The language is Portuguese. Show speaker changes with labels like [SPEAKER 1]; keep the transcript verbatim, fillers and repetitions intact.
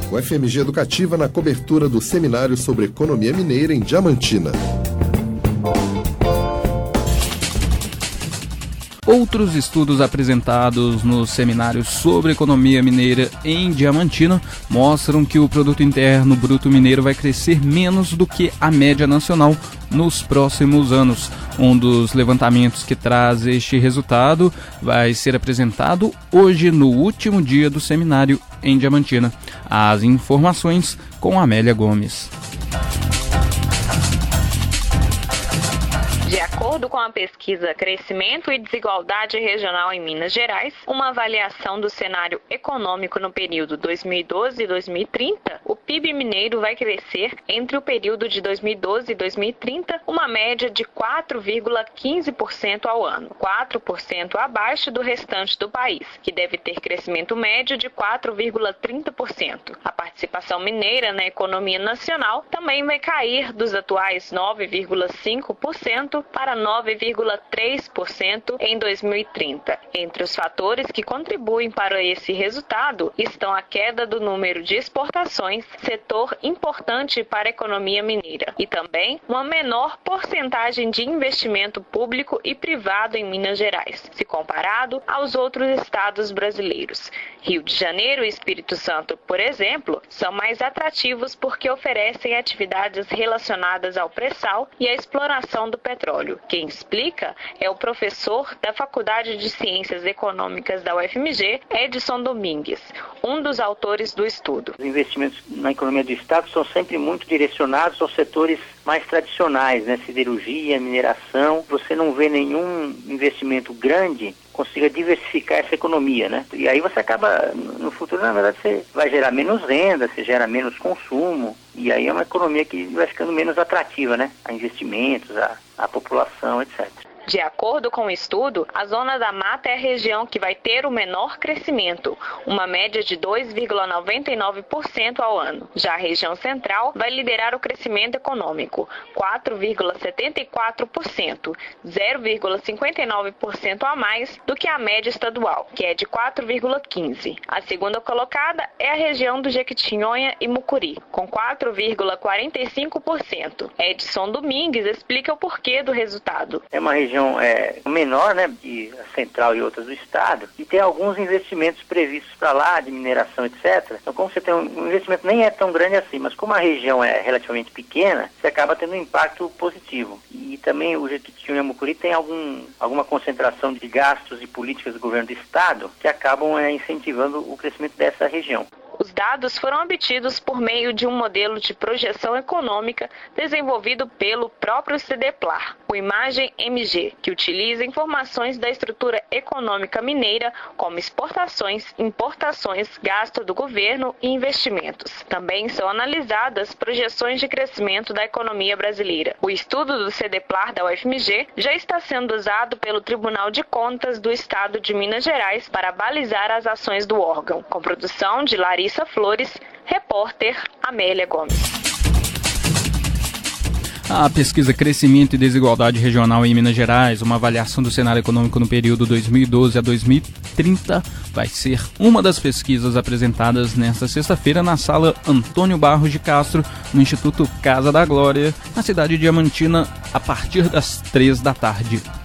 [SPEAKER 1] O F M G Educativa na cobertura do seminário sobre economia mineira em Diamantina.
[SPEAKER 2] Outros estudos apresentados no seminário sobre economia mineira em Diamantina mostram que o produto interno bruto mineiro vai crescer menos do que a média nacional nos próximos anos. Um dos levantamentos que traz este resultado vai ser apresentado hoje no último dia do seminário em Diamantina. As informações com Amélia Gomes.
[SPEAKER 3] De acordo com a pesquisa Crescimento e Desigualdade Regional em Minas Gerais, uma avaliação do cenário econômico no período dois mil e doze e dois mil e trinta, o P I B mineiro vai crescer entre o período de dois mil e doze e dois mil e trinta uma média de quatro vírgula quinze por cento ao ano, quatro por cento abaixo do restante do país, que deve ter crescimento médio de quatro vírgula trinta por cento. A participação mineira na economia nacional também vai cair dos atuais nove vírgula cinco por cento para nove vírgula três por cento em dois mil e trinta. Entre os fatores que contribuem para esse resultado estão a queda do número de exportações, setor importante para a economia mineira, e também uma menor porcentagem de investimento público e privado em Minas Gerais, se comparado aos outros estados brasileiros. Rio de Janeiro e Espírito Santo, por exemplo, são mais atrativos porque oferecem atividades relacionadas ao pré-sal e à exploração do petróleo. Quem explica é o professor da Faculdade de Ciências Econômicas da U F M G, Edson Domingues, um dos autores do estudo.
[SPEAKER 4] Os investimentos na economia do Estado são sempre muito direcionados aos setores mais tradicionais, né? Siderurgia, mineração. Você não vê nenhum investimento grande consiga diversificar essa economia, né? E aí você acaba, no futuro, na verdade, você vai gerar menos renda, você gera menos consumo, e aí é uma economia que vai ficando menos atrativa, né? A investimentos, a, a população, etcétera.
[SPEAKER 3] De acordo com o estudo, a Zona da Mata é a região que vai ter o menor crescimento, uma média de dois vírgula noventa e nove por cento ao ano. Já a região central vai liderar o crescimento econômico, quatro vírgula setenta e quatro por cento, zero vírgula cinquenta e nove por cento a mais do que a média estadual, que é de quatro vírgula quinze por cento. A segunda colocada é a região do Jequitinhonha e Mucuri, com quatro vírgula quarenta e cinco por cento. Edson Domingues explica o porquê do resultado.
[SPEAKER 4] É uma região é, menor, né, de a central e outras do estado, e tem alguns investimentos previstos para lá, de mineração, etcétera. Então, como você tem um, um investimento nem é tão grande assim, mas como a região é relativamente pequena, você acaba tendo um impacto positivo. E também o Jequitinhonha e Mucuri tem algum, alguma concentração de gastos e políticas do governo do estado que acabam é, incentivando o crescimento dessa região.
[SPEAKER 3] Os dados foram obtidos por meio de um modelo de projeção econômica desenvolvido pelo próprio CEDEPLAR, o Imagem M G, que utiliza informações da estrutura econômica mineira, como exportações, importações, gasto do governo e investimentos. Também são analisadas projeções de crescimento da economia brasileira. O estudo do CEDEPLAR da U F M G já está sendo usado pelo Tribunal de Contas do Estado de Minas Gerais para balizar as ações do órgão, com produção de Larissa Flores, repórter Amélia Gomes.
[SPEAKER 2] A pesquisa Crescimento e Desigualdade Regional em Minas Gerais, uma avaliação do cenário econômico no período dois mil e doze a dois mil e trinta, vai ser uma das pesquisas apresentadas nesta sexta-feira na sala Antônio Barros de Castro, no Instituto Casa da Glória, na cidade de Diamantina, a partir das três da tarde.